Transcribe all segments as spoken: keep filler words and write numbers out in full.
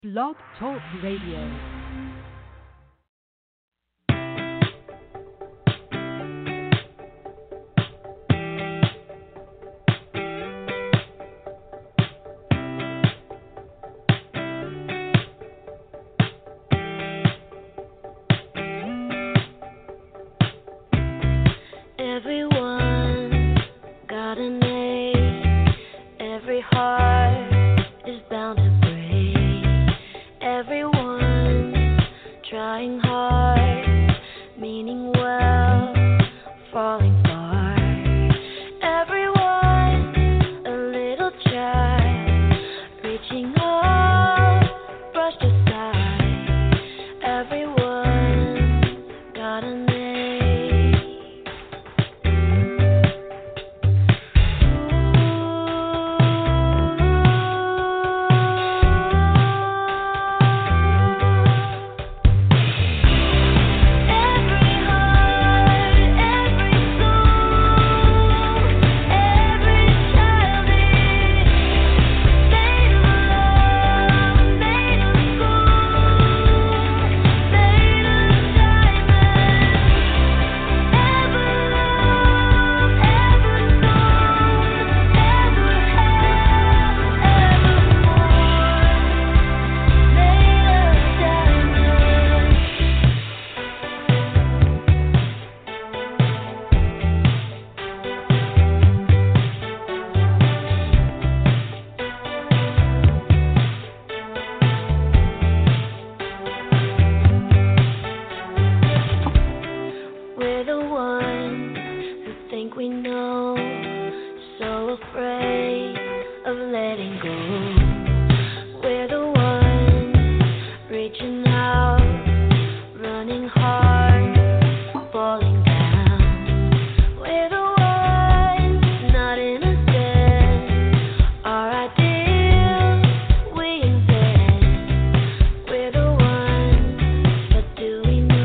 Blog Talk Radio. Everyone got a name. Every heart is bound to break. Everyone trying hard, meaning well, falling far. Everyone a little child, reaching up, brushed aside. Everyone got a name. We're the ones who think we know, so afraid of letting go. We're the ones reaching out, running hard, falling down. We're the ones not innocent, our ideals we invent. We're the ones, but do we know?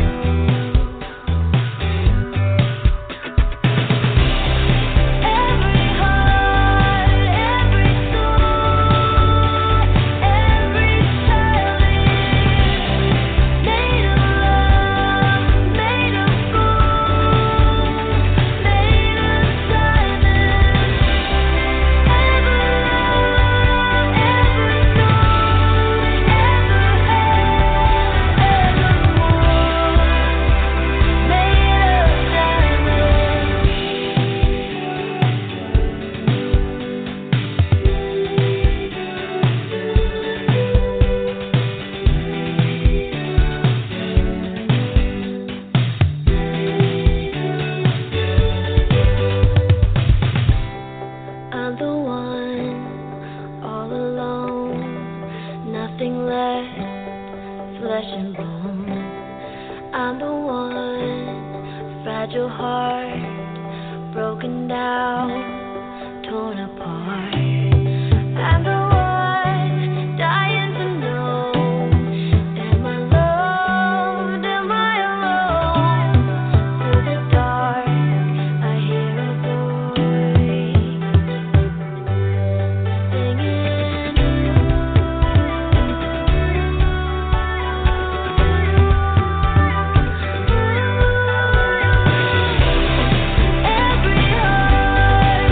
Every heart, every soul, every child is made of love, made of gold, made of diamonds. Ever loved, ever known, ever had, evermore, made of I'm the one, all alone, nothing left, flesh and bone. I'm the one, fragile heart, broken down, torn apart. I'm the one, dying to know, am I loved, am I alone? Through the dark, I hear a voice singing. Every heart,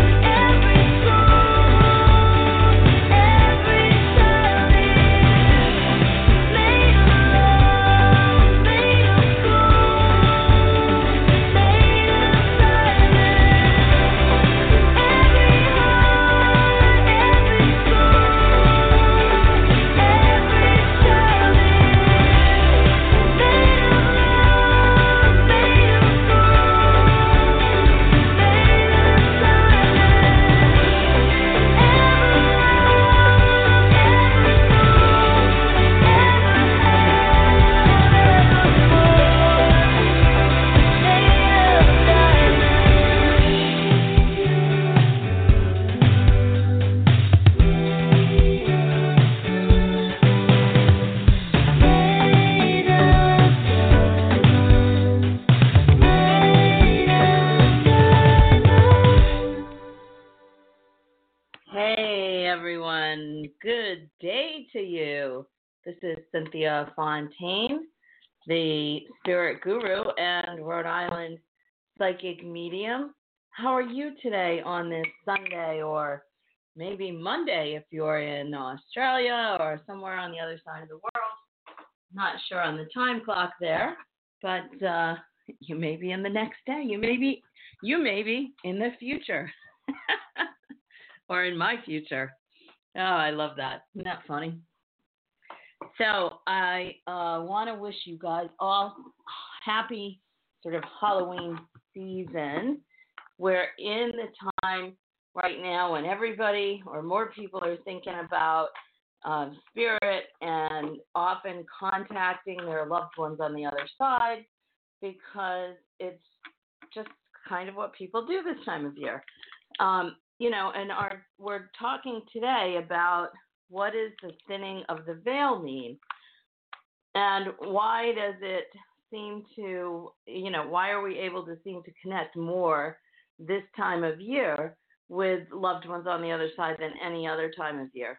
good day to you. This is Cynthia Fontaine, the spirit guru and Rhode Island psychic medium. How are you today on this Sunday, or maybe Monday if you're in Australia or somewhere on the other side of the world? Not sure on the time clock there, but uh, you may be in the next day. You may be, you may be in the future or in my future. Oh, I love that. Isn't that funny? So I uh, want to wish you guys all happy sort of Halloween season. We're in the time right now when everybody or more people are thinking about um, spirit and often contacting their loved ones on the other side, because it's just kind of what people do this time of year. Um, you know, and our, we're talking today about what does the thinning of the veil mean, and why does it seem to, you know, why are we able to seem to connect more this time of year with loved ones on the other side than any other time of year?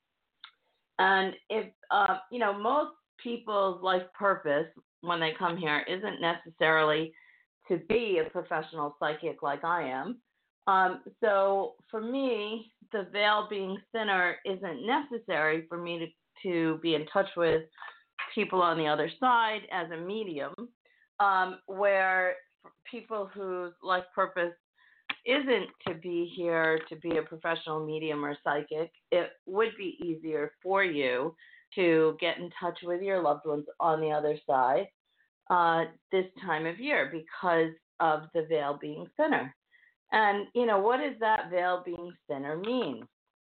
And if, uh, you know, most people's life purpose when they come here isn't necessarily to be a professional psychic like I am. Um, so for me, the veil being thinner isn't necessary for me to, to be in touch with people on the other side as a medium, um, where people whose life purpose isn't to be here to be a professional medium or psychic, it would be easier for you to get in touch with your loved ones on the other side uh, this time of year because of the veil being thinner. And, you know, what does that veil being thinner mean?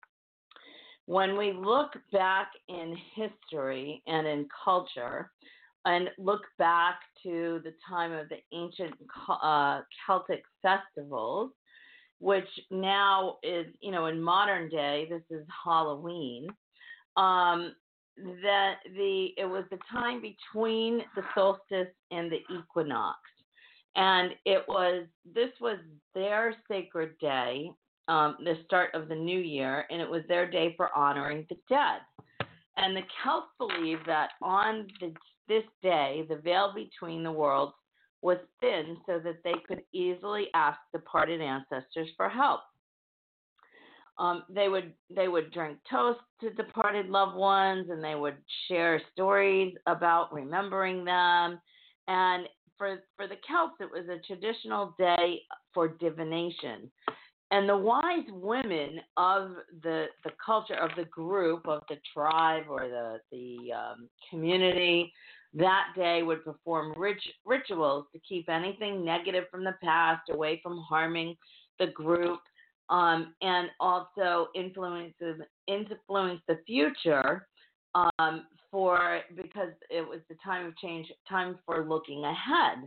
When we look back in history and in culture and look back to the time of the ancient uh, Celtic festivals, which now is, you know, in modern day, this is Halloween, um, that the it was the time between the solstice and the equinox. And it was, this was their sacred day, um, the start of the new year, and it was their day for honoring the dead. And the Celts believed that on the, this day, the veil between the worlds was thin so that they could easily ask departed ancestors for help. Um, they would they would drink toast to departed loved ones, and they would share stories about remembering them. And for for the Celts, it was a traditional day for divination. And the wise women of the the culture, of the group, of the tribe or the the um, community, that day would perform rich, rituals to keep anything negative from the past away from harming the group, um, and also influence influence the future. Um, for because it was the time of change, time for looking ahead.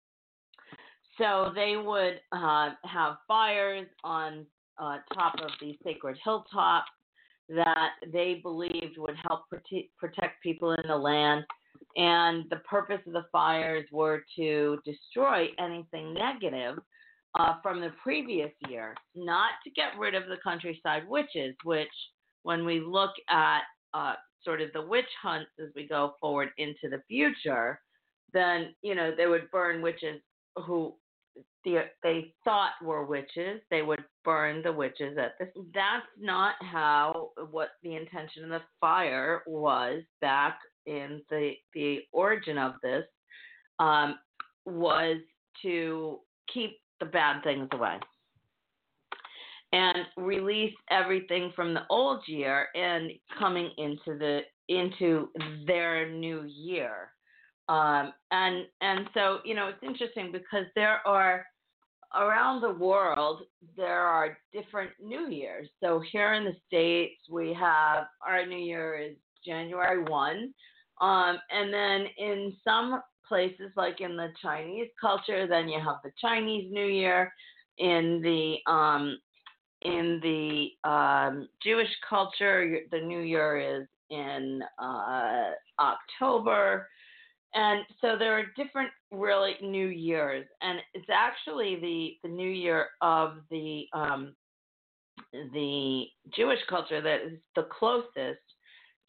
So they would uh, have fires on uh, top of the sacred hilltop that they believed would help prote- protect people in the land. And the purpose of the fires were to destroy anything negative uh, from the previous year, not to get rid of the countryside witches, which when we look at uh, sort of the witch hunts as we go forward into the future, then, you know, they would burn witches who the, they thought were witches. They would burn the witches at this. That's not how, what the intention of the fire was back in the, the origin of this, um, was to keep the bad things away and release everything from the old year and coming into the into their new year. Um, and and so, you know, it's interesting because there are, around the world, there are different New Years. So here in the States, we have, our New Year is January first. Um, and then in some places, like in the Chinese culture, then you have the Chinese New Year. In the um, in the um, Jewish culture, the New Year is in uh, October. And so there are different, really, New Years. And it's actually the, the New Year of the um, the Jewish culture that is the closest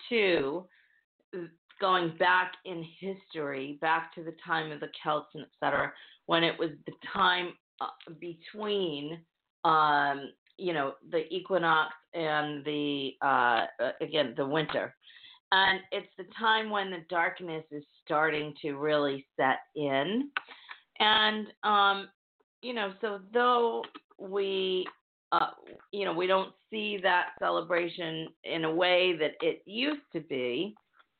to going back in history, back to the time of the Celts and et cetera, when it was the time uh, between, um, you know, the equinox and the, uh, again, the winter. And it's the time when the darkness is starting to really set in. And, um, you know, so though we, uh, you know, we don't see that celebration in a way that it used to be,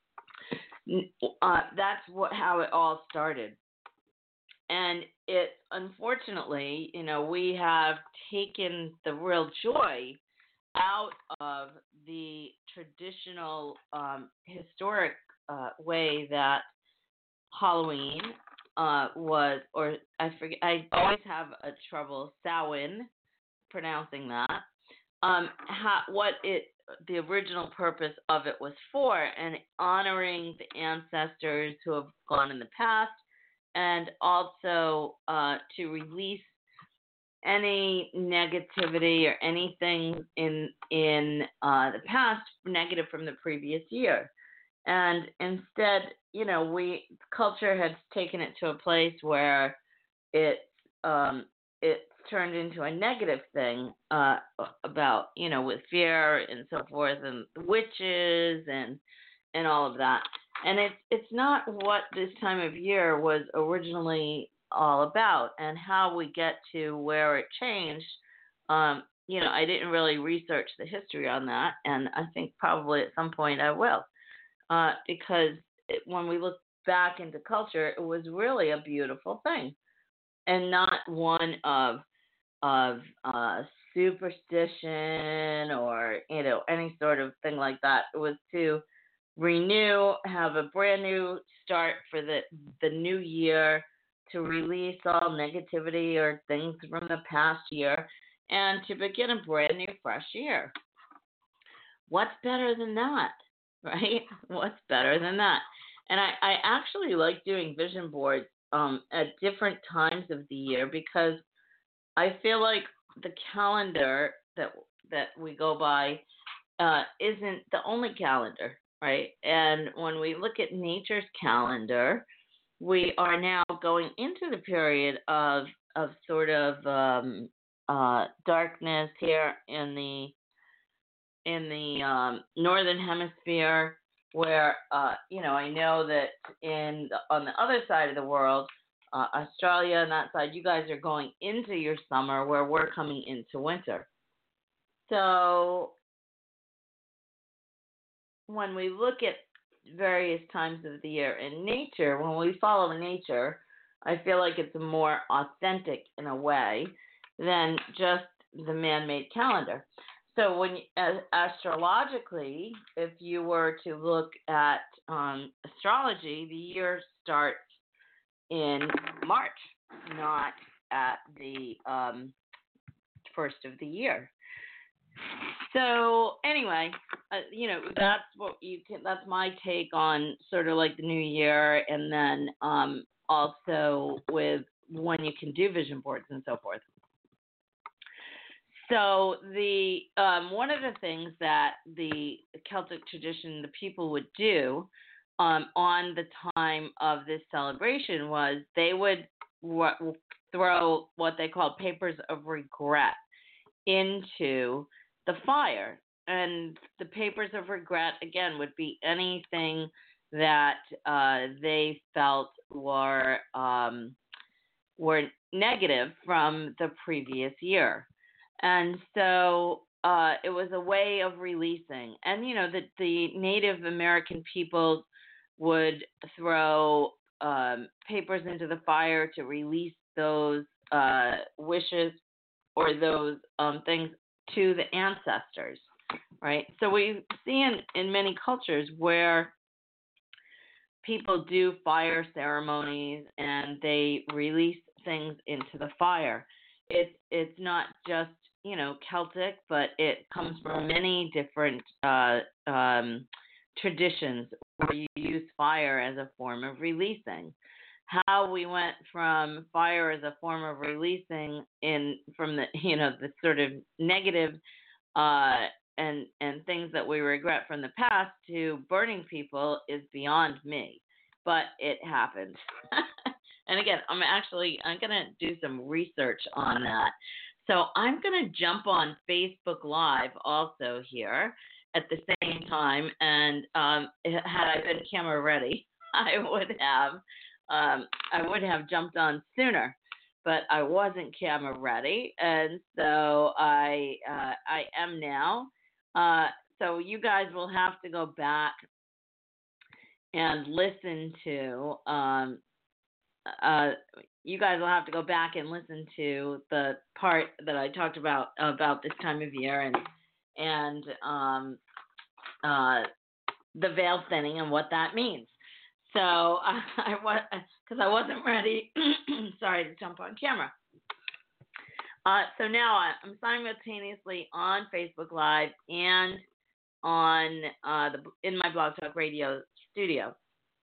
uh, that's what how it all started. And it, unfortunately, you know, we have taken the real joy out of the traditional um, historic uh, way that Halloween uh, was, or I forget, I always have a trouble Samhain pronouncing that. Um, how, what it, the original purpose of it was for, and honoring the ancestors who have gone in the past, and also uh, to release any negativity or anything in in uh, the past negative from the previous year. And instead, you know, we culture has taken it to a place where it's um, it's turned into a negative thing uh, about, you know, with fear and so forth, and witches and and all of that. And it's it's not what this time of year was originally all about, and how we get to where it changed. Um, you know, I didn't really research the history on that, and I think probably at some point I will, uh, because it, when we look back into culture, it was really a beautiful thing, and not one of of uh, superstition or, you know, any sort of thing like that. It was to renew, have a brand new start for the the new year, to release all negativity or things from the past year, and to begin a brand new fresh year. What's better than that, right? What's better than that? And I, I actually like doing vision boards um, at different times of the year, because I feel like the calendar that that we go by uh, isn't the only calendar, right? And when we look at nature's calendar, we are now going into the period of of sort of um, uh, darkness here in the in the um, northern hemisphere, where uh, you know, I know that in the, on the other side of the world, uh, Australia and that side, you guys are going into your summer, where we're coming into winter. So when we look at various times of the year in nature, when we follow nature, I feel like it's more authentic in a way than just the man-made calendar. So when uh, astrologically, if you were to look at um, astrology, the year starts in March, not at the um, first of the year. So anyway, uh, you know, that's what you can. That's my take on sort of like the new year, and then um, also with when you can do vision boards and so forth. So the um, one of the things that the Celtic tradition, the people would do um, on the time of this celebration, was they would w- throw what they called papers of regret into the fire. And the papers of regret, again, would be anything that uh, they felt were um, were negative from the previous year. And so uh, it was a way of releasing. And, you know, the, the Native American people would throw um, papers into the fire to release those uh, wishes or those um, things to the ancestors, right? So we see in, in many cultures where people do fire ceremonies and they release things into the fire. It's it's not just, you know, Celtic, but it comes from many different uh, um, traditions where you use fire as a form of releasing. How we went from fire as a form of releasing in from the, you know, the sort of negative uh, and and things that we regret from the past to burning people is beyond me, but it happened. And again, I'm actually I'm gonna do some research on that. So I'm gonna jump on Facebook Live also here at the same time, and um, had I been camera ready, I would have um, I would have jumped on sooner, but I wasn't camera ready, and so I uh, I am now. Uh, so you guys will have to go back and listen to. Um, uh, you guys will have to go back and listen to the part that I talked about about this time of year and and um, uh, the veil thinning and what that means. So uh, I was because I wasn't ready. Sorry to jump on camera. Uh, so now I'm simultaneously on Facebook Live and on uh, the in my Blog Talk Radio studio.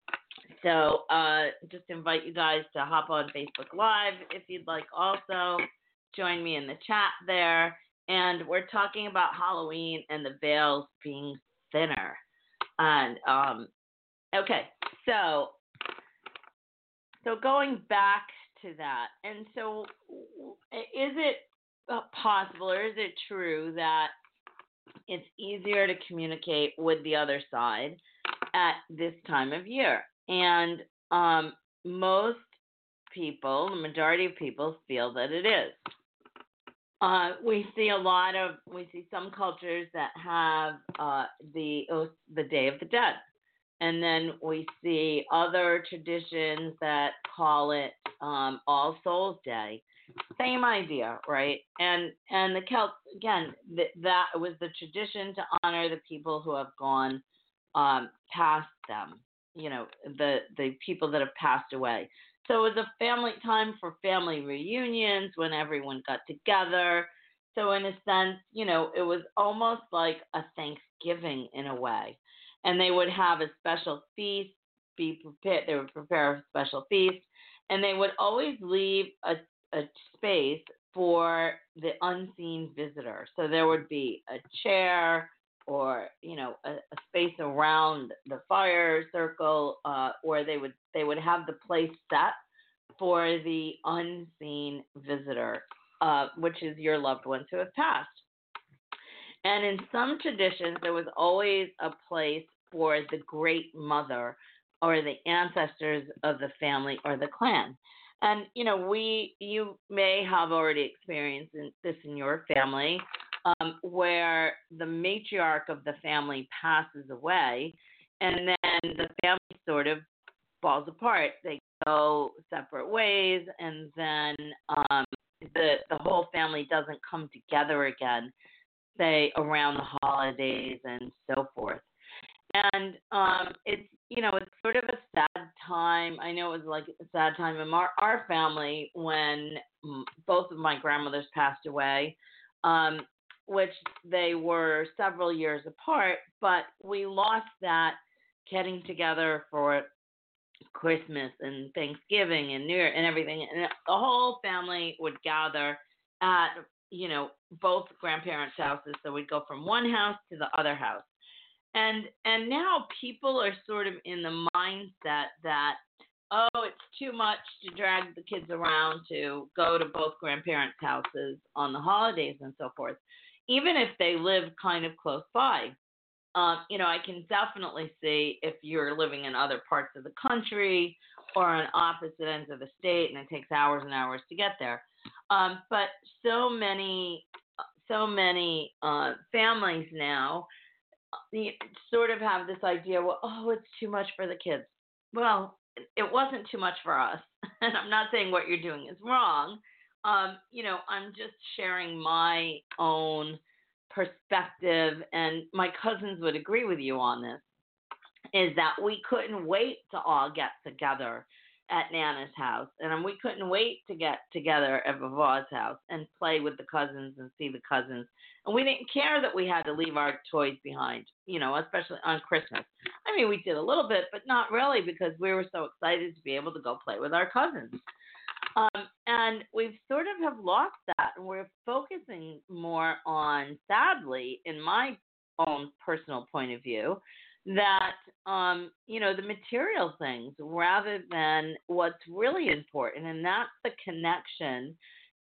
So uh, just invite you guys to hop on Facebook Live if you'd like. Also, join me in the chat there. And we're talking about Halloween and the veils being thinner. And um, okay, so so going back to that, and so is it possible or is it true that it's easier to communicate with the other side at this time of year? And um, most people, the majority of people, feel that it is. Uh, we see a lot of, we see some cultures that have uh, the the Day of the Dead, and then we see other traditions that call it um, All Souls Day. Same idea, right? And and the Celts, again, th- that was the tradition to honor the people who have gone um, past them. You know, the the people that have passed away. So it was a family time for family reunions when everyone got together. So in a sense, you know, it was almost like a Thanksgiving in a way. And they would have a special feast, be prepared. They would prepare a special feast, and they would always leave a a space for the unseen visitor. So there would be a chair, or you know a, a space around the fire circle, uh, or they would they would have the place set for the unseen visitor, uh, which is your loved ones who have passed. And in some traditions, there was always a place for the great mother or the ancestors of the family or the clan. And you know we you may have already experienced this in your family. Um, where the matriarch of the family passes away, and then the family sort of falls apart. They go separate ways, and then um, the the whole family doesn't come together again, say around the holidays and so forth. And um, it's you know it's sort of a sad time. I know it was like a sad time in our, our family when both of my grandmothers passed away. Um, which they were several years apart, but we lost that getting together for Christmas and Thanksgiving and New Year and everything. And the whole family would gather at, you know, both grandparents' houses. So we'd go from one house to the other house. And and now people are sort of in the mindset that, oh, it's too much to drag the kids around to go to both grandparents' houses on the holidays and so forth, even if they live kind of close by. Um, you know, I can definitely see if you're living in other parts of the country or on opposite ends of the state, and it takes hours and hours to get there. Um, but so many, so many uh, families now you sort of have this idea, well, oh, it's too much for the kids. Well, it wasn't too much for us. And I'm not saying what you're doing is wrong. Um, you know, I'm just sharing my own perspective, and my cousins would agree with you on this, is that we couldn't wait to all get together at Nana's house, and we couldn't wait to get together at Vava's house and play with the cousins and see the cousins. And we didn't care that we had to leave our toys behind, you know, especially on Christmas. I mean, we did a little bit, but not really, because we were so excited to be able to go play with our cousins. Um, and we've sort of have lost that, and we're focusing more on, sadly, in my own personal point of view, that um, you know, the material things rather than what's really important, and that's the connection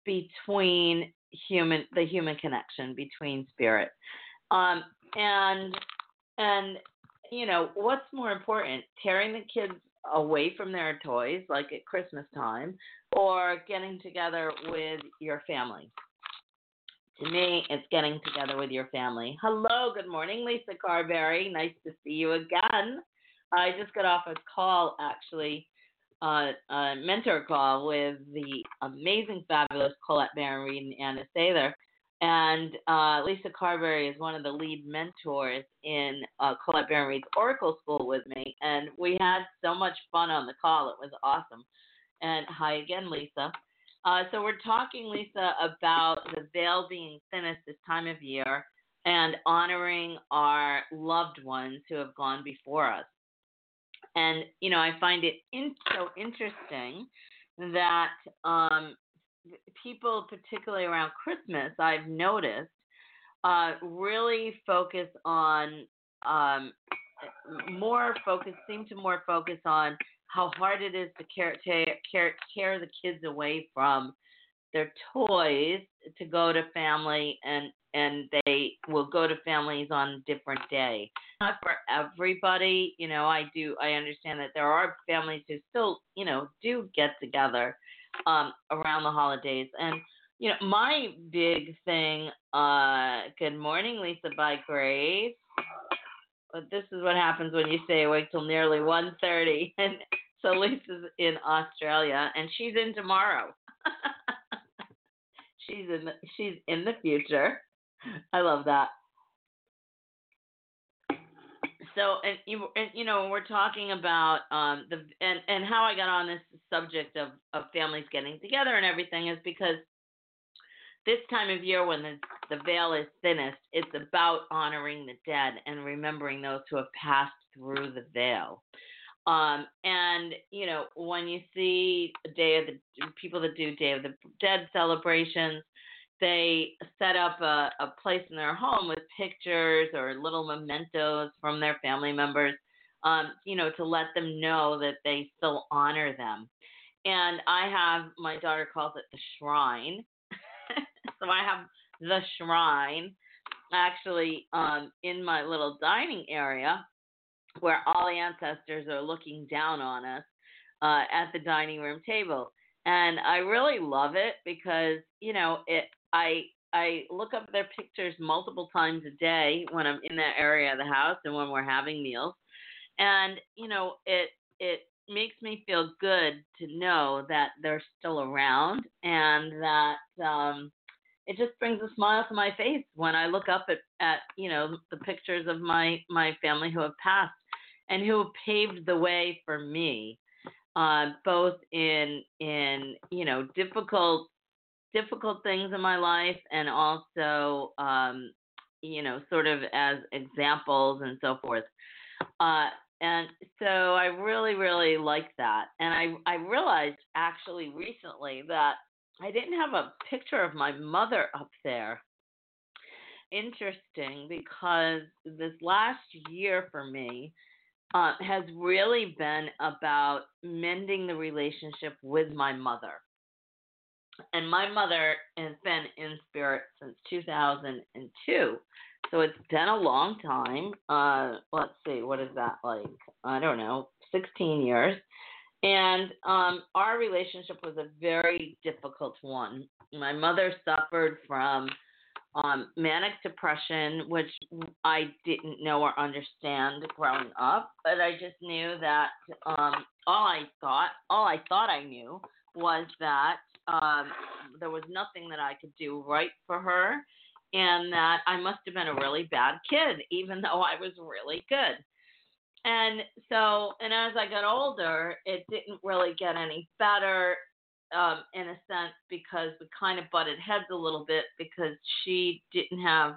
between human, the human connection between spirit, um, and and you know, what's more important, tearing the kids away from their toys like at Christmas time, or getting together with your family? To me, it's getting together with your family. Hello, good morning, Lisa Carberry. Nice to see you again. I just got off a call, actually, uh, a mentor call with the amazing, fabulous Colette Baron Reed and Anna Sather. And uh, Lisa Carberry is one of the lead mentors in uh, Colette Baron Reed's Oracle School with me. And we had so much fun on the call. It was awesome. And hi again, Lisa. Uh, so we're talking, Lisa, about the veil being thinnest this time of year and honoring our loved ones who have gone before us. And, you know, I find it in, so interesting that um, people, particularly around Christmas, I've noticed, uh, really focus on um, more focus, seem to more focus on how hard it is to care, care, care, care the kids away from their toys to go to family, and and they will go to families on a different day. Not for everybody, you know. I do. I understand that there are families who still, you know, do get together um, around the holidays. And you know, my big thing. Uh, good morning, Lisa by Grace. But this is what happens when you stay awake till nearly one thirty. And so Lisa's in Australia, and she's in tomorrow. she's in the, she's in the future. I love that. So, and you, and, you know, we're talking about um, the and, and how I got on this subject of, of families getting together and everything is because this time of year when the, the veil is thinnest, it's about honoring the dead and remembering those who have passed through the veil. Um, and, you know, when you see Day of the people that do Day of the Dead celebrations, they set up a, a place in their home with pictures or little mementos from their family members, um, you know, to let them know that they still honor them. And I have, my daughter calls it the shrine. So I have the shrine actually um, in my little dining area where all the ancestors are looking down on us uh, at the dining room table. And I really love it because, you know, it. I I look up their pictures multiple times a day when I'm in that area of the house and when we're having meals. And, you know, it it makes me feel good to know that they're still around and that um, it just brings a smile to my face when I look up at, at you know, the pictures of my, my family who have passed and who have paved the way for me, uh, both in in you know difficult difficult things in my life and also um, you know sort of as examples and so forth. Uh, and so I really really like that, and I I realized actually recently that I didn't have a picture of my mother up there. Interesting, because this last year for me uh, has really been about mending the relationship with my mother. And my mother has been in spirit since two thousand two. So it's been a long time. Uh, let's see, what is that like? I don't know, sixteen years. And um, our relationship was a very difficult one. My mother suffered from um, manic depression, which I didn't know or understand growing up, but I just knew that um, all I thought, all I thought I knew was that um, there was nothing that I could do right for her, and that I must have been a really bad kid, even though I was really good. And so, and as I got older, it didn't really get any better um, in a sense because we kind of butted heads a little bit because she didn't have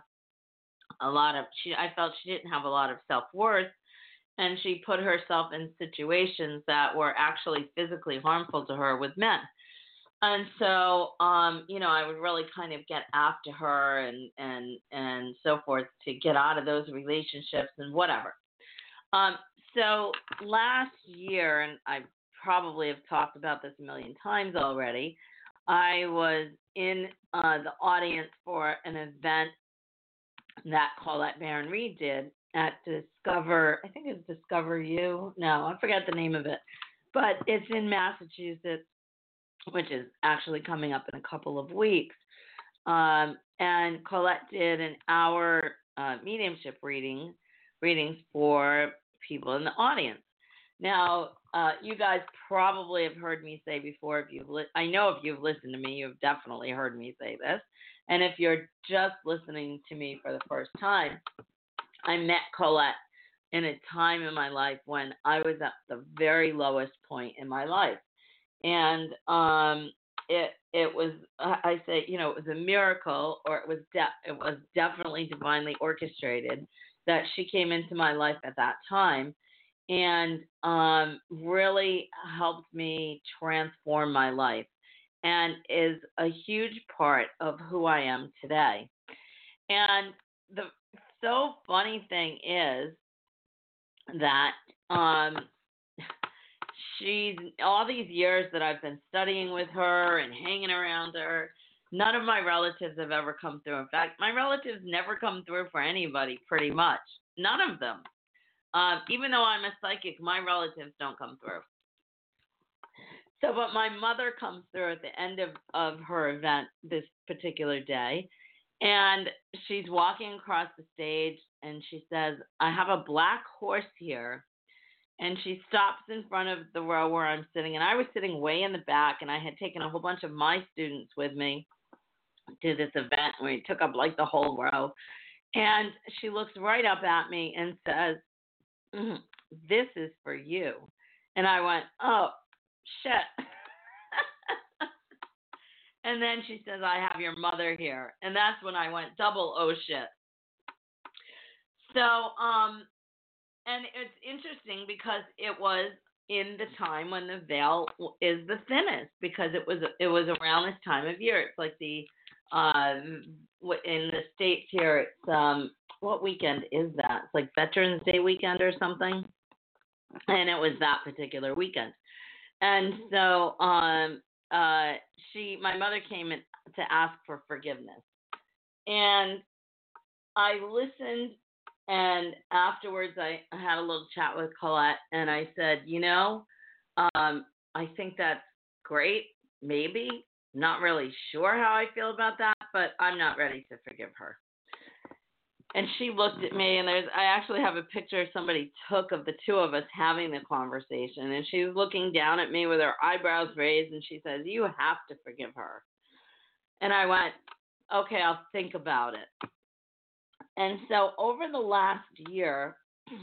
a lot of, she I felt she didn't have a lot of self-worth, and she put herself in situations that were actually physically harmful to her with men. and so, um, you know, I would really kind of get after her and and and so forth to get out of those relationships and whatever. Um, so last year, and I probably have talked about this a million times already, I was in uh, the audience for an event that Colette Baron Reed did at Discover, I think it's Discover You. No, I forgot the name of it. But it's in Massachusetts, which is actually coming up in a couple of weeks. Um, and Colette did an hour uh, mediumship reading readings for people in the audience. Now, uh, you guys probably have heard me say before, if you've li- I know if you've listened to me, you've definitely heard me say this. And if you're just listening to me for the first time, I met Colette in a time in my life when I was at the very lowest point in my life. And um, it it was, I say, you know, it was a miracle, or it was de- it was definitely divinely orchestrated that she came into my life at that time, and um, really helped me transform my life, and is a huge part of who I am today. And the so funny thing is that um, she's all these years that I've been studying with her and hanging around her, none of my relatives have ever come through. In fact, my relatives never come through for anybody, pretty much. None of them. Um, even though I'm a psychic, my relatives don't come through. So, but my mother comes through at the end of, of her event this particular day, and she's walking across the stage, and she says, I have a black horse here. And she stops in front of the row where I'm sitting, and I was sitting way in the back, and I had taken a whole bunch of my students with me to this event, and we took up like the whole row. And she looks right up at me and says, mm, this is for you. And I went, oh, shit. And then she says, I have your mother here. And that's when I went double, oh, shit. So, um, and it's interesting because it was in the time when the veil is the thinnest, because it was it was around this time of year. It's like the uh, in the States here. It's um, what weekend is that? It's like Veterans Day weekend or something, and it was that particular weekend. And so um, uh, she, my mother came in to ask for forgiveness, and I listened. And afterwards, I had a little chat with Colette, and I said, you know, um, I think that's great. Maybe. Not really sure how I feel about that, but I'm not ready to forgive her. And she looked at me, and there's, I actually have a picture somebody took of the two of us having the conversation, and she was looking down at me with her eyebrows raised, and she says, you have to forgive her. And I went, okay, I'll think about it. And so over the last year,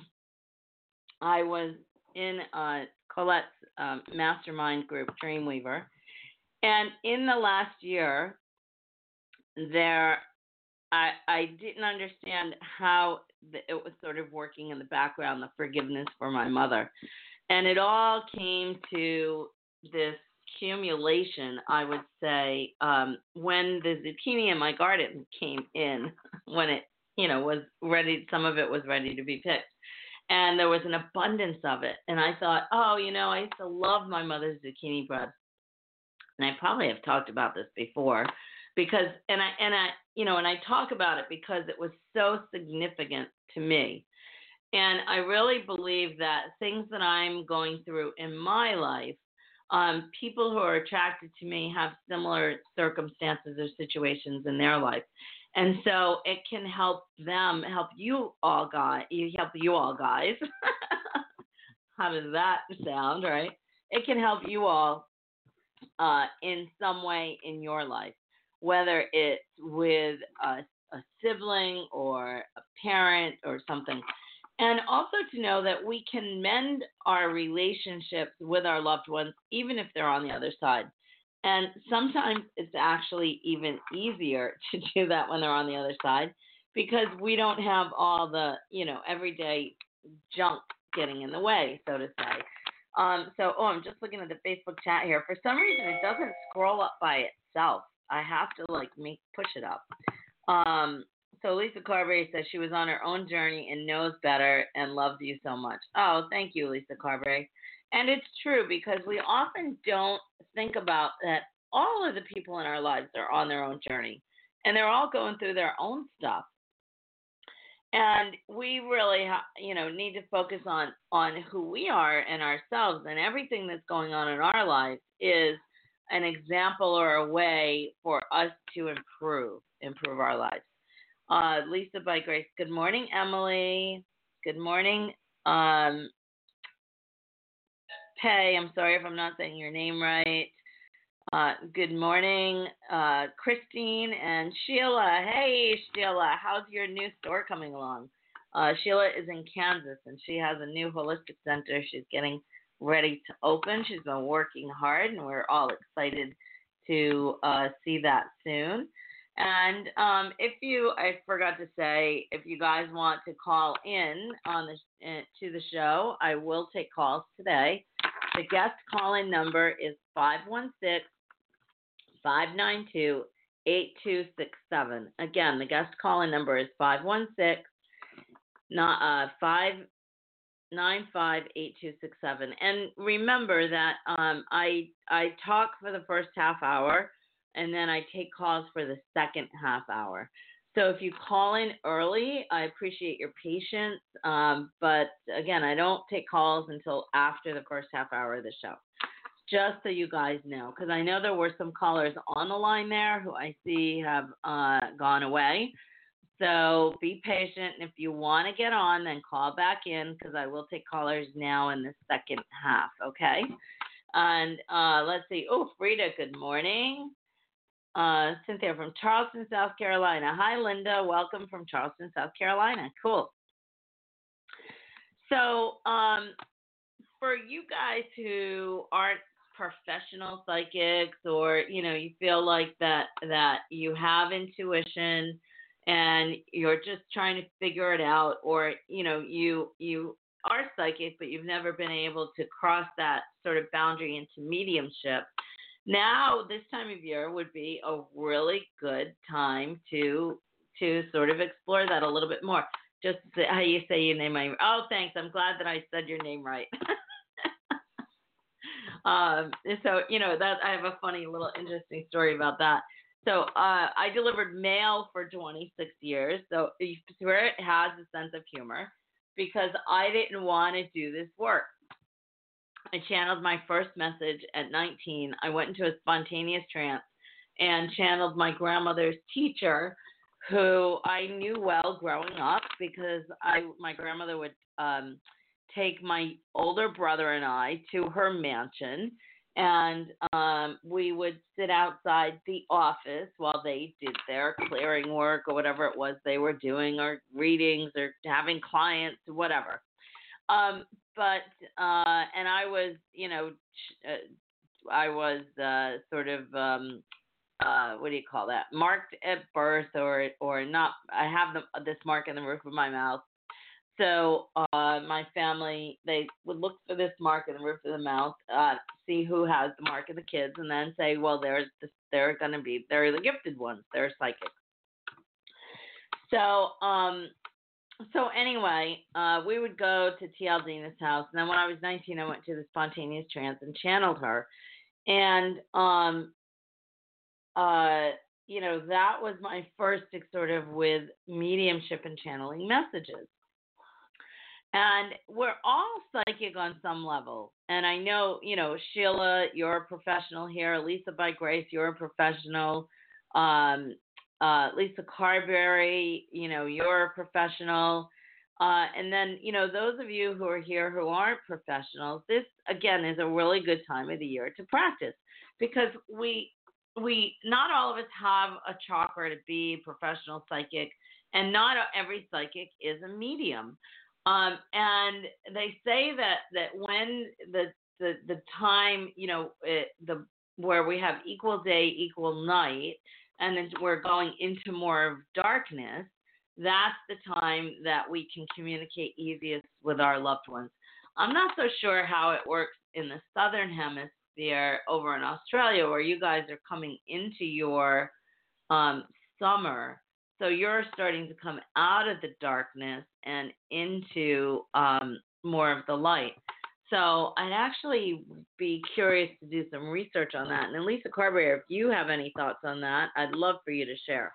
I was in uh, Colette's um, mastermind group, Dreamweaver. And in the last year, there, I, I didn't understand how the, it was sort of working in the background, the forgiveness for my mother. And it all came to this accumulation, I would say, um, when the zucchini in my garden came in, when it you know, was ready, some of it was ready to be picked. And there was an abundance of it. And I thought, oh, you know, I used to love my mother's zucchini bread. And I probably have talked about this before because, and I, and I, you know, and I talk about it because it was so significant to me. And I really believe that things that I'm going through in my life, um, people who are attracted to me have similar circumstances or situations in their life. And so it can help them, help you all guys, you help you all guys. How does that sound, right? It can help you all uh, in some way in your life, whether it's with a, a sibling or a parent or something. And also to know that we can mend our relationships with our loved ones, even if they're on the other side. And sometimes it's actually even easier to do that when they're on the other side because we don't have all the, you know, everyday junk getting in the way, so to say. Um, so, oh, I'm just looking at the Facebook chat here. For some reason, it doesn't scroll up by itself. I have to like make push it up. Um, so Lisa Carberry says she was on her own journey and knows better and loves you so much. Oh, thank you, Lisa Carberry. And it's true because we often don't think about that all of the people in our lives are on their own journey and they're all going through their own stuff. And we really, ha- you know, need to focus on on who we are and ourselves, and everything that's going on in our lives is an example or a way for us to improve, improve our lives. Uh, Lisa by Grace. Good morning, Emily. Good morning, um, Pay. I'm sorry if I'm not saying your name right. Uh, good morning, uh, Christine and Sheila. Hey, Sheila, how's your new store coming along? Uh, Sheila is in Kansas, and she has a new holistic center she's getting ready to open. She's been working hard, and we're all excited to uh, see that soon. And um, if you, I forgot to say, if you guys want to call in on the uh, to the show, I will take calls today. The guest call-in number is five one six, five nine two, eight two six seven. Again, the guest call-in number is five one six, five nine five, eight two six seven. And remember that um, I I talk for the first half hour, and then I take calls for the second half hour. So if you call in early, I appreciate your patience. Um, but again, I don't take calls until after the first half hour of the show, just so you guys know, because I know there were some callers on the line there who I see have uh, gone away. So be patient. And if you want to get on, then call back in, because I will take callers now in the second half, okay? And uh, let's see. Oh, Frida, good morning. Uh, Cynthia from Charleston, South Carolina. Hi, Linda. Welcome from Charleston, South Carolina. Cool. So um, for you guys who aren't professional psychics, or, you know, you feel like that, that you have intuition and you're just trying to figure it out, or, you know, you, you are psychic, but you've never been able to cross that sort of boundary into mediumship. Now, this time of year would be a really good time to to sort of explore that a little bit more. Just how you say your name. Oh, thanks. I'm glad that I said your name right. um, so, you know, that I have a funny little interesting story about that. So uh, I delivered mail for twenty-six years. So Spirit has a sense of humor, because I didn't want to do this work. I channeled my first message at nineteen. I went into a spontaneous trance and channeled my grandmother's teacher, who I knew well growing up, because I my grandmother would um, take my older brother and I to her mansion, and um, we would sit outside the office while they did their clearing work or whatever it was they were doing, or readings, or having clients, whatever. Um, but, uh, and I was, you know, uh, I was, uh, sort of, um, uh, what do you call that? Marked at birth, or, or not. I have the, this mark in the roof of my mouth. So, uh, my family, they would look for this mark in the roof of the mouth, uh, see who has the mark of the kids, and then say, well, there's, this, they're going to be, they're the gifted ones. They're psychic. So, um, So anyway, uh, we would go to T L Dina's house, and then when I was nineteen, I went to the spontaneous trance and channeled her, and um, uh, you know, that was my first sort of with mediumship and channeling messages. And we're all psychic on some level, and I know, you know, Sheila, you're a professional here. Lisa by Grace, you're a professional. Um, Uh, Lisa Carberry, you know, you're a professional. Uh, and then, you know, those of you who are here who aren't professionals, this, again, is a really good time of the year to practice, because we, we, not all of us have a chakra to be a professional psychic, and not every psychic is a medium. Um, and they say that, that when the, the, the time, you know, it, the, where we have equal day, equal night, and then we're going into more of darkness, that's the time that we can communicate easiest with our loved ones. I'm not so sure how it works in the southern hemisphere over in Australia, where you guys are coming into your um, summer. So you're starting to come out of the darkness and into um, more of the light. So I'd actually be curious to do some research on that. And Lisa Carberry, if you have any thoughts on that, I'd love for you to share.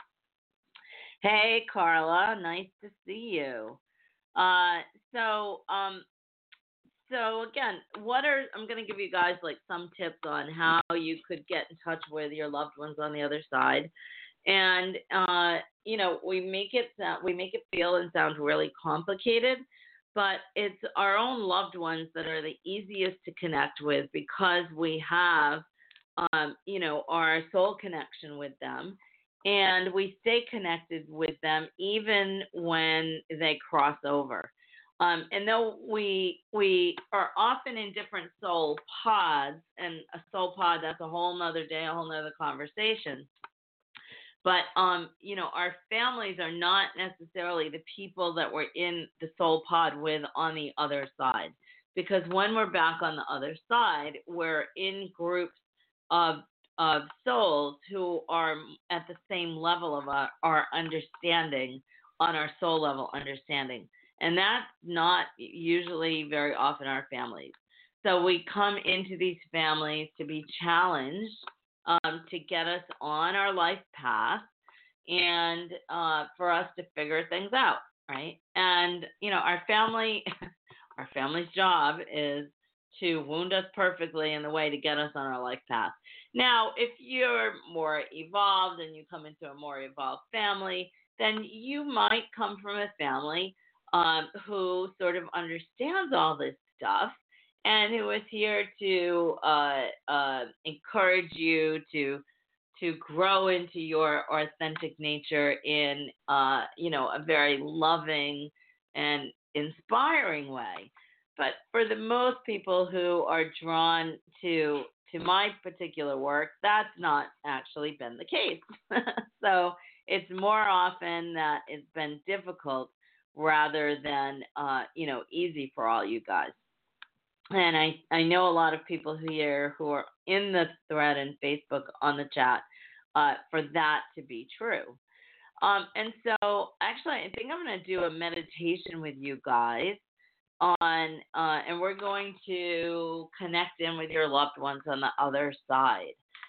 Hey, Carla, nice to see you. Uh, so, um, so again, what are I'm going to give you guys like some tips on how you could get in touch with your loved ones on the other side, and uh, you know, we make it sound, we make it feel and sound really complicated, but it's our own loved ones that are the easiest to connect with because we have, um, you know, our soul connection with them, and we stay connected with them even when they cross over. Um, and though we we are often in different soul pods, and a soul pod, that's a whole nother day, a whole nother conversation. But um, you know, our families are not necessarily the people that we're in the soul pod with on the other side, because when we're back on the other side, we're in groups of of souls who are at the same level of our, our understanding, on our soul level understanding. And that's not usually very often our families. So we come into these families to be challenged, um, to get us on our life path, and uh, for us to figure things out, right? And, you know, our family, our family's job is to wound us perfectly in the way to get us on our life path. Now, if you're more evolved and you come into a more evolved family, then you might come from a family Um, who sort of understands all this stuff and who is here to uh, uh, encourage you to to grow into your authentic nature in uh, you know, a very loving and inspiring way. But for the most people who are drawn to to my particular work, that's not actually been the case. So it's more often that it's been difficult rather than, uh, you know, easy for all you guys. And I, I know a lot of people here who are in the thread and Facebook on the chat uh, for that to be true. Um, and so actually, I think I'm going to do a meditation with you guys on, uh, and we're going to connect in with your loved ones on the other side.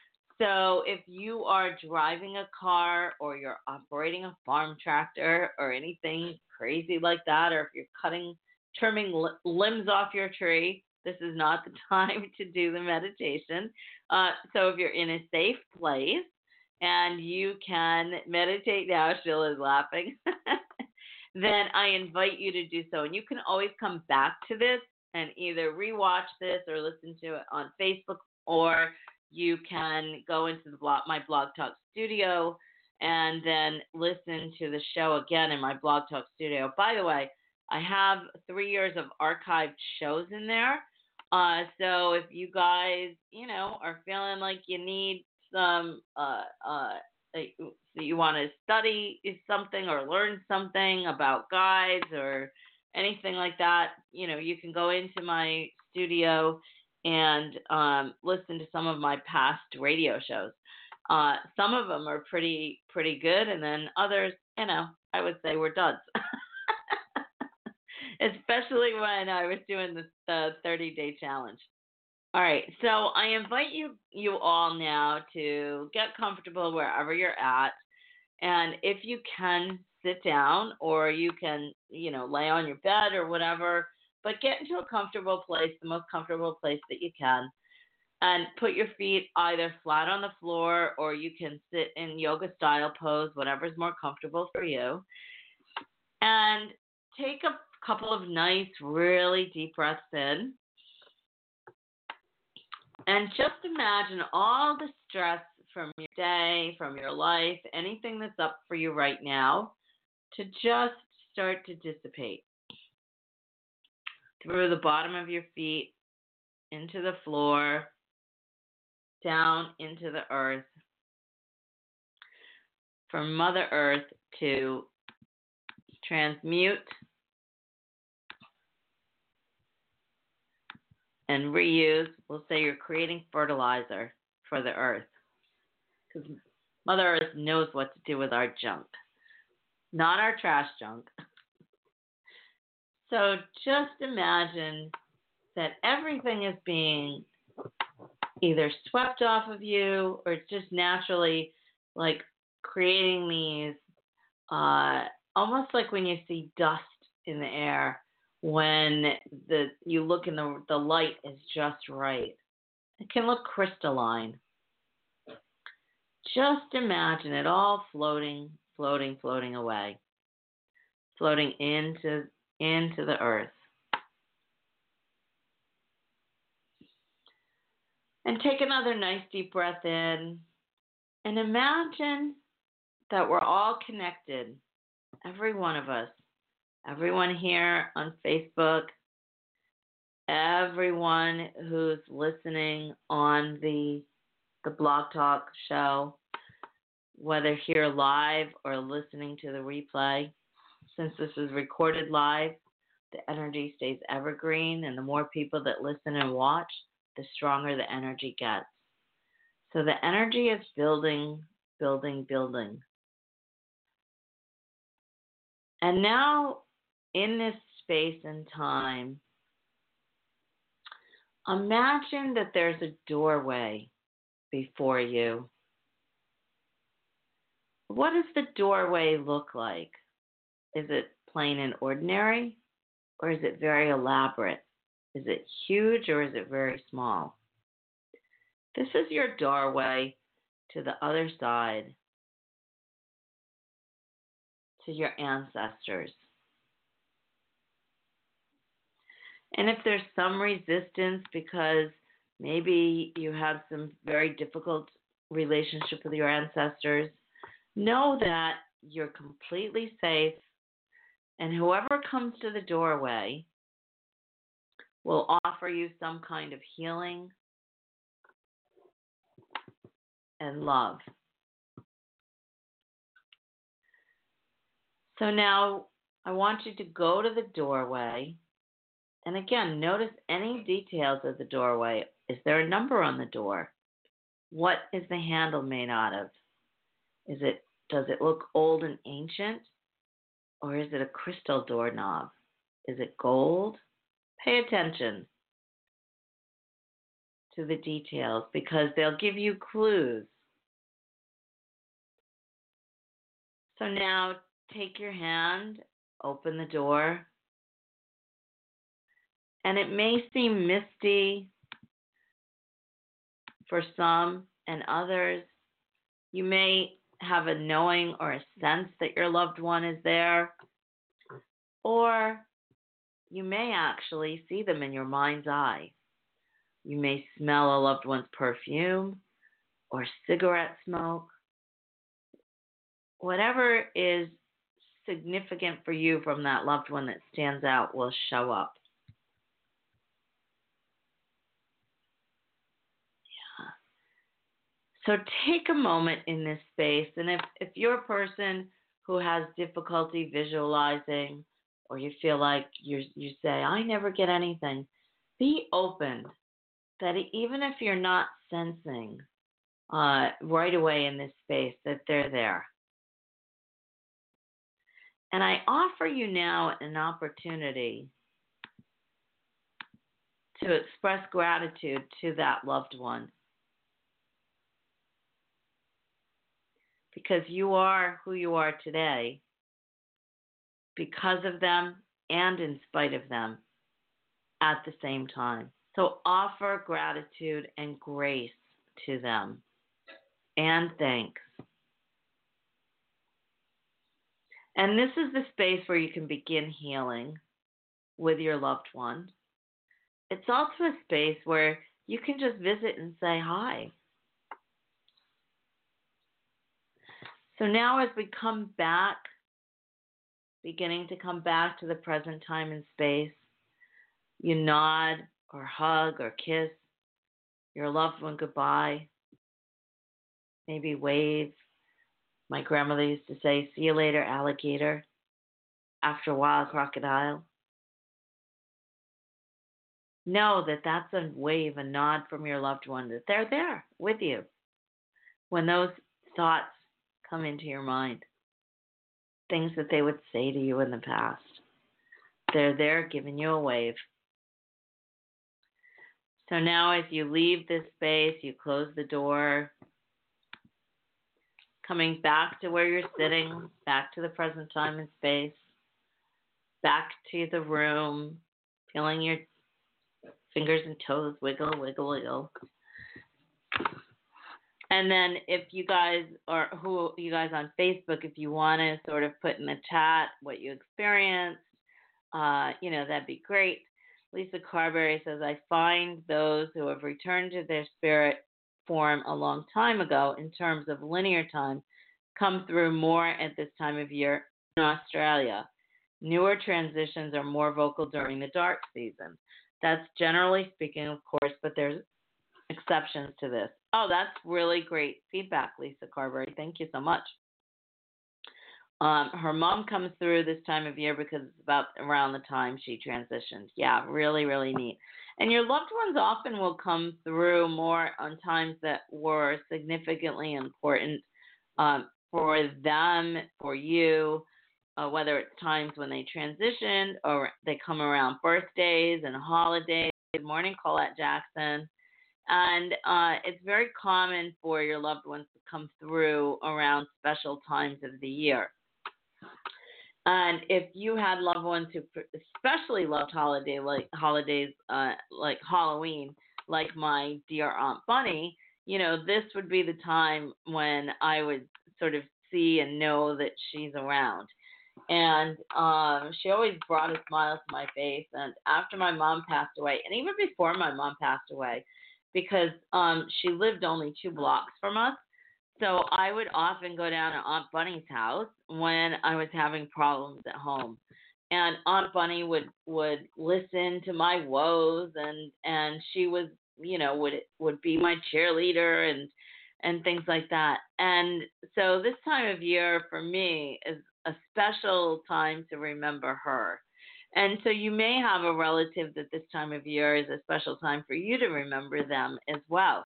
So if you are driving a car or you're operating a farm tractor or anything crazy like that, or if you're cutting, trimming limbs off your tree, this is not the time to do the meditation. Uh, so if you're in a safe place and you can meditate now, Sheila is laughing, then I invite you to do so. And you can always come back to this and either rewatch this or listen to it on Facebook, or you can go into the blog, my Blog Talk Studio, and then listen to the show again in my Blog Talk Studio. By the way, I have three years of archived shows in there. Uh, so if you guys, you know, are feeling like you need some, uh, uh, that you want to study something or learn something about guides or anything like that, you know, you can go into my studio and um, listen to some of my past radio shows. Uh, some of them are pretty pretty good, and then others, you know, I would say were duds. Especially when I was doing the, the thirty-day challenge. All right, so I invite you you all now to get comfortable wherever you're at, and if you can, sit down, or you can, you know, lay on your bed or whatever. But get into a comfortable place, the most comfortable place that you can, and put your feet either flat on the floor, or you can sit in yoga style pose, whatever's more comfortable for you. And take a couple of nice, really deep breaths in. And just imagine all the stress from your day, from your life, anything that's up for you right now, to just start to dissipate through the bottom of your feet, into the floor, down into the earth, from Mother Earth to transmute and reuse. We'll say you're creating fertilizer for the earth because Mother Earth knows what to do with our junk, not our trash junk. So just imagine that everything is being either swept off of you or just naturally like creating these, uh, almost like when you see dust in the air, when the you look and the, the light is just right. It can look crystalline. Just imagine it all floating, floating, floating away, floating into into the earth. And take another nice deep breath in and imagine that we're all connected, every one of us, everyone here on Facebook, everyone who's listening on the the Blog Talk show, whether here live or listening to the replay. Since this is recorded live, the energy stays evergreen, and the more people that listen and watch, the stronger the energy gets. So the energy is building, building, building. And now, in this space and time, imagine that there's a doorway before you. What does the doorway look like? Is it plain and ordinary, or is it very elaborate? Is it huge, or is it very small? This is your doorway to the other side, to your ancestors. And if there's some resistance because maybe you have some very difficult relationship with your ancestors, know that you're completely safe, and whoever comes to the doorway will offer you some kind of healing and love. So now I want you to go to the doorway, and again, notice any details of the doorway. Is there a number on the door? What is the handle made out of? Is it, does it look old and ancient? Or is it a crystal doorknob? Is it gold? Pay attention to the details because they'll give you clues. So now take your hand, open the door, and it may seem misty for some and others. You may have a knowing or a sense that your loved one is there, or you may actually see them in your mind's eye. You may smell a loved one's perfume or cigarette smoke. Whatever is significant for you from that loved one that stands out will show up. So take a moment in this space, and if, if you're a person who has difficulty visualizing, or you feel like you you say, I never get anything, be open that even if you're not sensing uh, right away in this space that they're there. And I offer you now an opportunity to express gratitude to that loved one. Because you are who you are today because of them and in spite of them at the same time. So offer gratitude and grace to them and thanks. And this is the space where you can begin healing with your loved one. It's also a space where you can just visit and say hi. So now as we come back, beginning to come back to the present time and space, you nod or hug or kiss your loved one goodbye. Maybe wave. My grandmother used to say, see you later, alligator. After a while, crocodile. know that that's a wave, a nod from your loved one that they're there with you when those thoughts come into your mind, things that they would say to you in the past. They're there giving you a wave. So now as you leave this space, you close the door, coming back to where you're sitting, back to the present time and space, back to the room, feeling your fingers and toes wiggle, wiggle, wiggle. And then if you guys, or who you guys on Facebook, if you want to sort of put in the chat what you experienced, uh, you know, that'd be great. Lisa Carberry says, I find those who have returned to their spirit form a long time ago in terms of linear time come through more at this time of year in Australia. Newer transitions are more vocal during the dark season. That's generally speaking, of course, but there's exceptions to this. Oh, that's really great feedback, Lisa Carberry. Thank you so much. Um, her mom comes through this time of year because it's about around the time she transitioned. Yeah, really, really neat. And your loved ones often will come through more on times that were significantly important um, for them, for you, uh, whether it's times when they transitioned or they come around birthdays and holidays. Good morning, Colette Jackson. And uh, it's very common for your loved ones to come through around special times of the year. And if you had loved ones who especially loved holiday like holidays uh, like Halloween, like my dear Aunt Bunny, you know, this would be the time when I would sort of see and know that she's around. And um, she always brought a smile to my face. And after my mom passed away, and even before my mom passed away, because um, she lived only two blocks from us, so I would often go down to Aunt Bunny's house when I was having problems at home. And Aunt Bunny would, would listen to my woes, and, and she was, you know, would would be my cheerleader and and things like that. And so this time of year for me is a special time to remember her. And so you may have a relative that this time of year is a special time for you to remember them as well.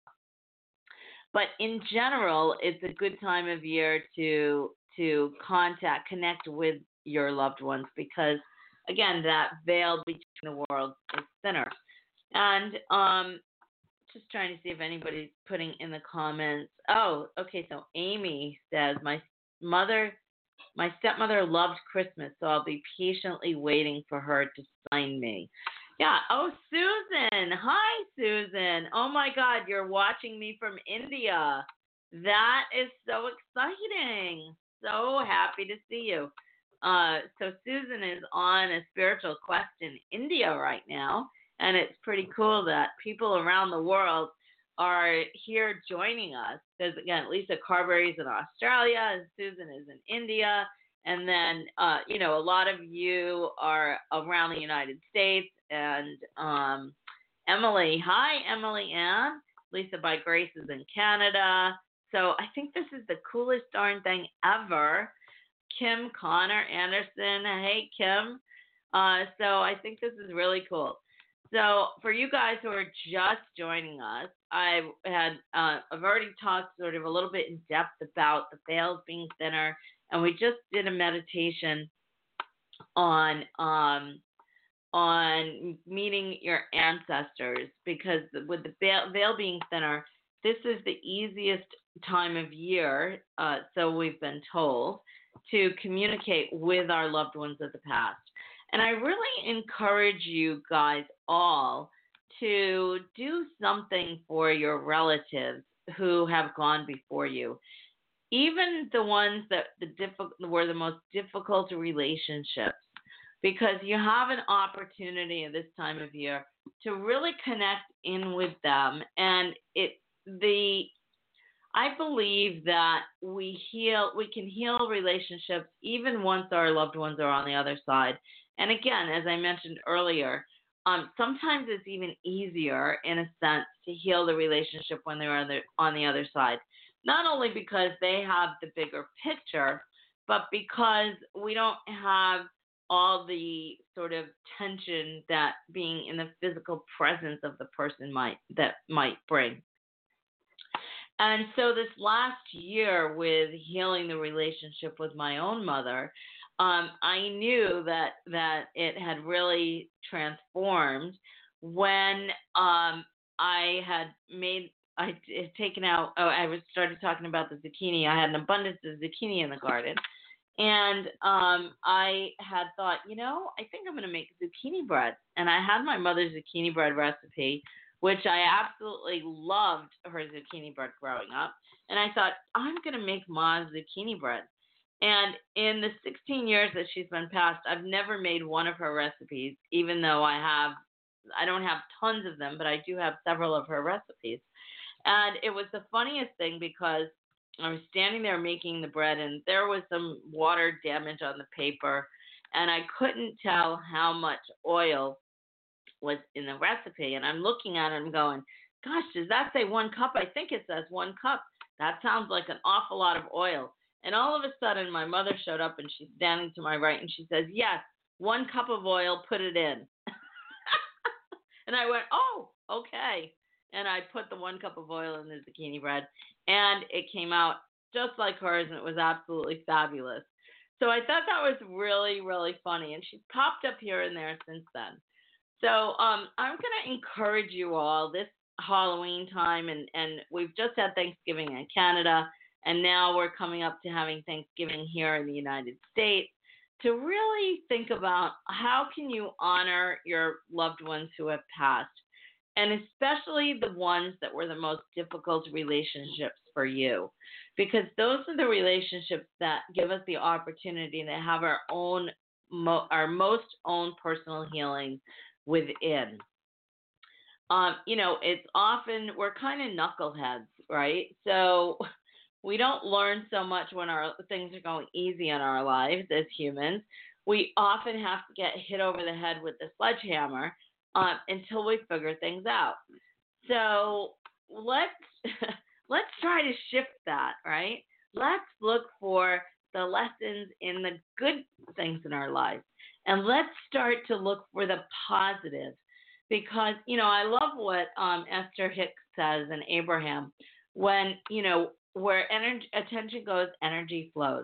But in general, it's a good time of year to to contact, connect with your loved ones because, again, that veil between the worlds is thinner. And um, just trying to see if anybody's putting in the comments. Oh, okay. So Amy says, my mother, my stepmother loved Christmas, so I'll be patiently waiting for her to sign me. Yeah. Oh, Susan. Hi, Susan. Oh, my God. You're watching me from India. That is so exciting. So happy to see you. Uh, so Susan is on a spiritual quest in India right now, and it's pretty cool that people around the world are here joining us. Because, again, Lisa Carberry is in Australia, and Susan is in India. And then, uh, you know, a lot of you are around the United States. And um, Emily, hi, Emily Ann. Lisa by Grace is in Canada. So I think this is the coolest darn thing ever. Kim Connor Anderson. Hey, Kim. Uh, so I think this is really cool. So for you guys who are just joining us, I had uh, I've already talked sort of a little bit in depth about the veils being thinner, and we just did a meditation on um, on meeting your ancestors, because with the veil, veil being thinner, this is the easiest time of year, uh, so we've been told, to communicate with our loved ones of the past. And I really encourage you guys all to do something for your relatives who have gone before you, even the ones that the diff- were the most difficult relationships, because you have an opportunity at this time of year to really connect in with them. And it the I believe that we heal we can heal relationships even once our loved ones are on the other side. And again, as I mentioned earlier, um, sometimes it's even easier in a sense to heal the relationship when they're on the on the other side. Not only because they have the bigger picture, but because we don't have all the sort of tension that being in the physical presence of the person might that might bring. And so this last year with healing the relationship with my own mother, um, I knew that that it had really transformed when um, I had made I had taken out. Oh, I was started talking about the zucchini. I had an abundance of zucchini in the garden, and um, I had thought, you know, I think I'm going to make zucchini bread. And I had my mother's zucchini bread recipe, which I absolutely loved her zucchini bread growing up. And I thought, I'm going to make Ma's zucchini bread. And in the sixteen years that she's been passed, I've never made one of her recipes, even though I have, I don't have tons of them, but I do have several of her recipes. And it was the funniest thing because I was standing there making the bread, and there was some water damage on the paper, and I couldn't tell how much oil was in the recipe. And I'm looking at it and going, gosh, does that say one cup? I think it says one cup. That sounds like an awful lot of oil. And all of a sudden, my mother showed up, and she's standing to my right, and she says, yes, one cup of oil, put it in. And I went, oh, okay. And I put the one cup of oil in the zucchini bread, and it came out just like hers, and it was absolutely fabulous. So I thought that was really, really funny, and she's popped up here and there since then. So um, I'm going to encourage you all this Halloween time, and, and we've just had Thanksgiving in Canada, and now we're coming up to having Thanksgiving here in the United States, to really think about how can you honor your loved ones who have passed, and especially the ones that were the most difficult relationships for you, because those are the relationships that give us the opportunity to have our own, our most own personal healing within. Um, you know, it's often, we're kind of knuckleheads, right? So we don't learn so much when our things are going easy in our lives as humans. We often have to get hit over the head with the sledgehammer um, until we figure things out. So let's let's try to shift that, right? Let's look for the lessons in the good things in our lives, and let's start to look for the positive. Because, you know, I love what um, Esther Hicks says in Abraham, when, you know, where energy, attention goes, energy flows.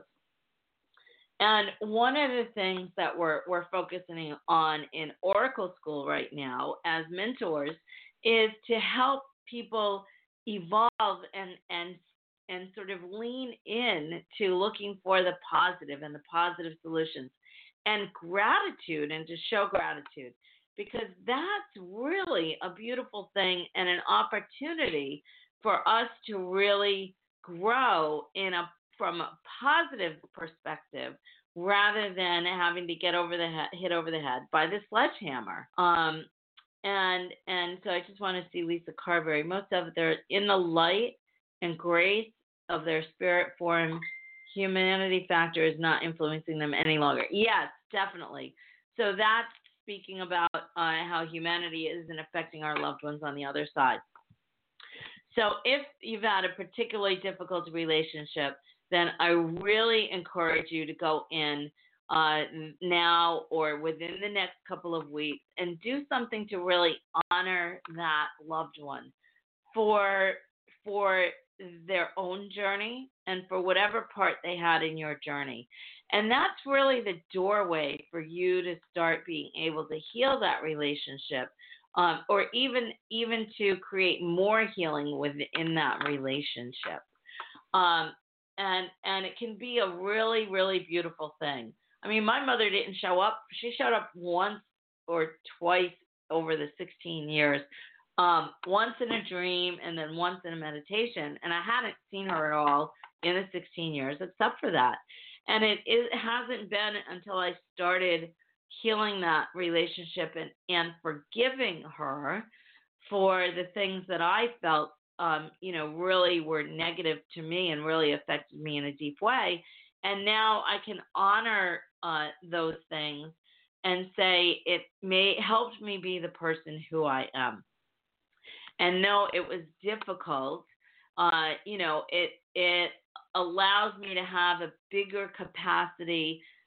And one of the things that we're we're focusing on in Oracle School right now as mentors is to help people evolve and and and sort of lean in to looking for the positive and the positive solutions and gratitude, and to show gratitude, because that's really a beautiful thing and an opportunity for us to really grow in a from a positive perspective, rather than having to get over the head, hit over the head by the sledgehammer. Um, and and so I just want to see Lisa Carberry. Most of they're in the light and grace of their spirit form. Humanity factor is not influencing them any longer. Yes, definitely. So that's speaking about uh, how humanity isn't affecting our loved ones on the other side. So if you've had a particularly difficult relationship, then I really encourage you to go in uh, now or within the next couple of weeks and do something to really honor that loved one for for their own journey and for whatever part they had in your journey. And that's really the doorway for you to start being able to heal that relationship, um, or even even to create more healing within that relationship. Um, and and it can be a really, really beautiful thing. I mean, my mother didn't show up. She showed up once or twice over the sixteen years, um, once in a dream and then once in a meditation. And I hadn't seen her at all in the sixteen years except for that. And it, it hasn't been until I started healing that relationship and, and forgiving her for the things that I felt, um, you know, really were negative to me and really affected me in a deep way. And now I can honor uh, those things and say it may helped me be the person who I am. And no, it was difficult. Uh, you know, it it allows me to have a bigger capacity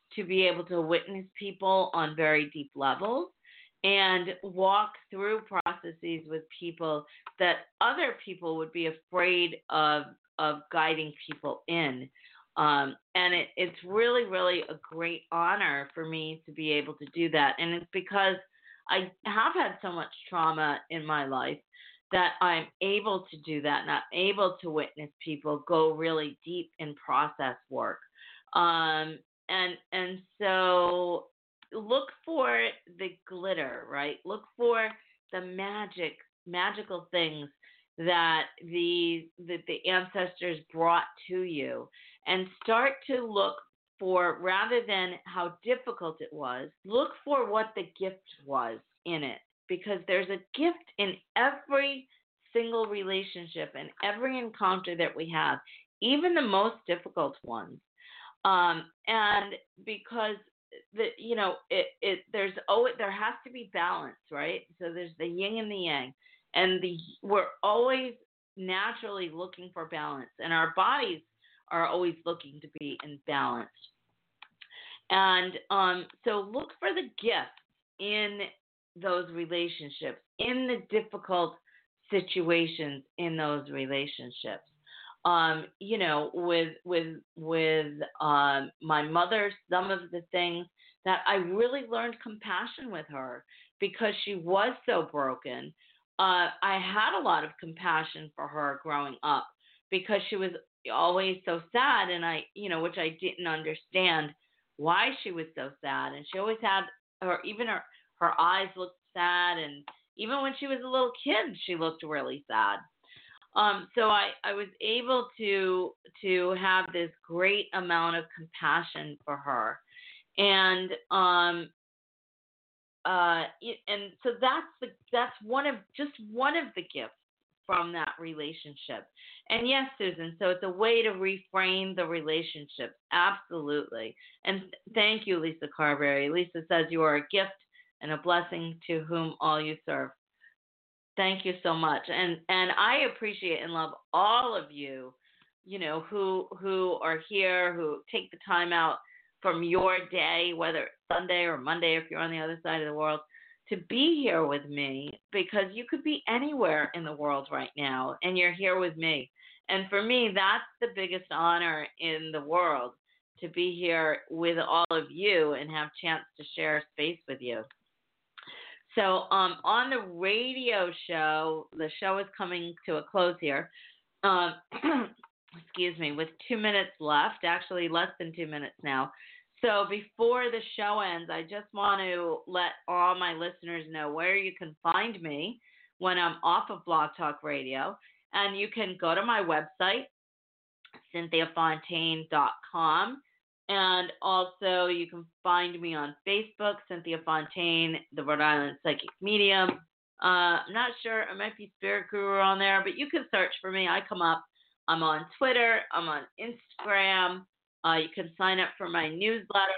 to be able to witness people on very deep levels and walk through processes with people that other people would be afraid of of guiding people in. Um, and it, it's really, really a great honor for me to be able to do that. And it's because I have had so much trauma in my life that I'm able to do that and I'm able to witness people go really deep in process work. Um, and and so look for the glitter, right? Look for the magic, magical things that the that the ancestors brought to you, and start to look for, rather than how difficult it was, look for what the gift was in it, because there's a gift in every single relationship and every encounter that we have, even the most difficult ones. Um, and because the you know it, it there's always there has to be balance, right? So there's the yin and the yang, and the we're always naturally looking for balance, and our bodies are always looking to be in balance. And um, so look for the gift in those relationships, in the difficult situations in those relationships. Um, you know, with with with um, my mother, some of the things that I really learned compassion with her because she was so broken. Uh, I had a lot of compassion for her growing up because she was always so sad, and I, you know, which I didn't understand why she was so sad, and she always had her, even her her eyes looked sad, and even when she was a little kid, she looked really sad. Um, so I, I was able to to have this great amount of compassion for her, and um, uh, it, and so that's the that's one of just one of the gifts from that relationship. And yes, Susan, so it's a way to reframe the relationship, absolutely. And thank you, Lisa Carberry. Lisa says you are a gift and a blessing to whom all you serve. Thank you so much. And and I appreciate and love all of you, you know, who who are here, who take the time out from your day, whether it's Sunday or Monday, if you're on the other side of the world, to be here with me, because you could be anywhere in the world right now and you're here with me. And for me, that's the biggest honor in the world, to be here with all of you and have a chance to share space with you. So um, on the radio show, the show is coming to a close here. Um, excuse me, with two minutes left, actually less than two minutes now. So before the show ends, I just want to let all my listeners know where you can find me when I'm off of Blog Talk Radio. And you can go to my website, cynthia fontaine dot com. And also you can find me on Facebook, Cynthia Fontaine, the Rhode Island Psychic Medium. Uh, I'm not sure, I might be Spirit Guru on there, but you can search for me. I come up. I'm on Twitter. I'm on Instagram. Uh, you can sign up for my newsletter,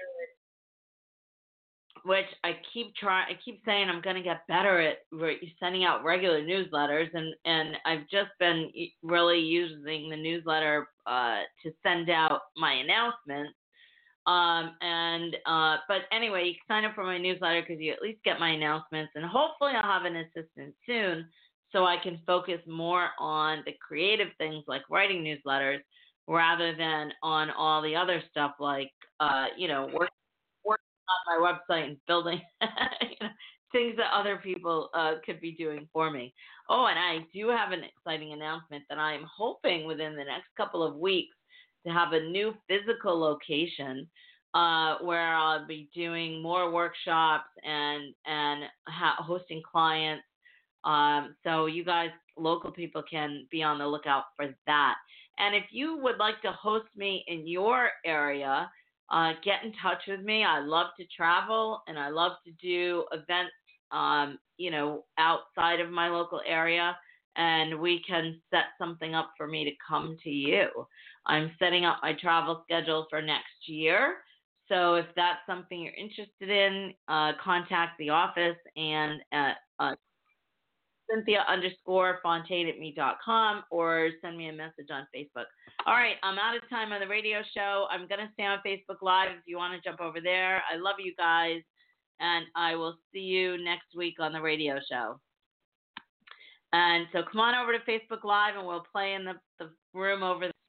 which I keep trying. I keep saying I'm going to get better at re- sending out regular newsletters, and, and I've just been really using the newsletter uh, to send out my announcements. Um, and uh, but anyway, you can sign up for my newsletter because you at least get my announcements, and hopefully I'll have an assistant soon so I can focus more on the creative things like writing newsletters rather than on all the other stuff like uh, you know work, working on my website and building you know, things that other people uh, could be doing for me. Oh, and I do have an exciting announcement that I am hoping within the next couple of weeks to have a new physical location uh, where I'll be doing more workshops and and ha- hosting clients. Um, so you guys, local people, can be on the lookout for that. And if you would like to host me in your area, uh, get in touch with me. I love to travel and I love to do events, um, you know, outside of my local area. And we can set something up for me to come to you. I'm setting up my travel schedule for next year. So if that's something you're interested in, uh, contact the office and uh, uh, Cynthia underscore Fontaine at me dot com or send me a message on Facebook. All right, I'm out of time on the radio show. I'm going to stay on Facebook Live if you want to jump over there. I love you guys, and I will see you next week on the radio show. And so come on over to Facebook Live, and we'll play in the, the room over there.